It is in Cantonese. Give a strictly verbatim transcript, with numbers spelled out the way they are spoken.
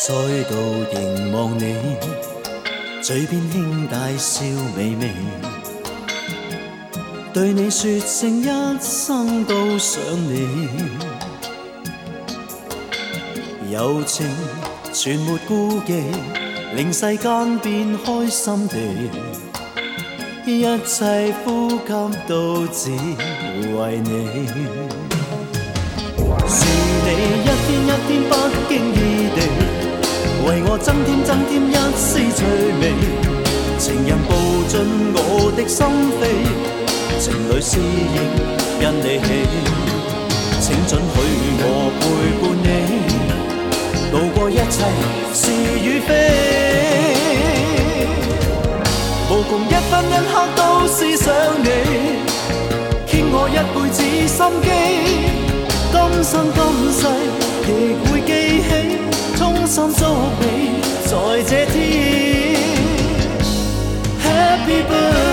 再度凝望你，嘴边轻帶笑微微，對你說聲一生都想你，柔情全沒顧忌，令世間變開心地，一切呼吸都只為你。是你一天一天不經意地為我增添增添一絲趣味，情人步進我的心扉，情侶思憶因你起，請准許我陪伴你，渡過一切是與非，無窮一分一刻都思想你，傾我一輩子心機，今生今世亦會記起，衷心祝你在這天 Happy birthday。